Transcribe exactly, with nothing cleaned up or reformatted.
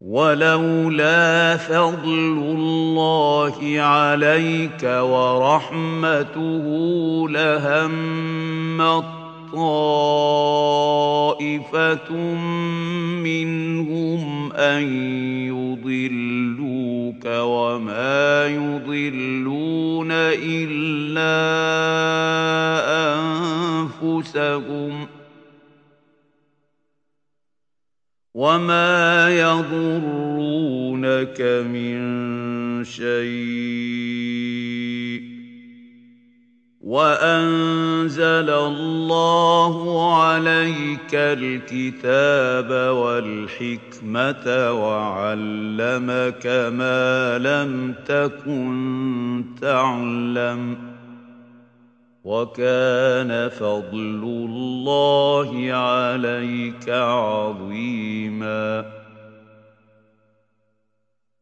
ولولا فضل الله عليك ورحمته لهمت طائفة منهم أن يضلوك وما يضلون إلا أنفسهم وما يضرونك من شيء وأنزل الله عليك الكتاب والحكمة وعلمك ما لم تكن تعلم وكان فضل الله عليك عظيماً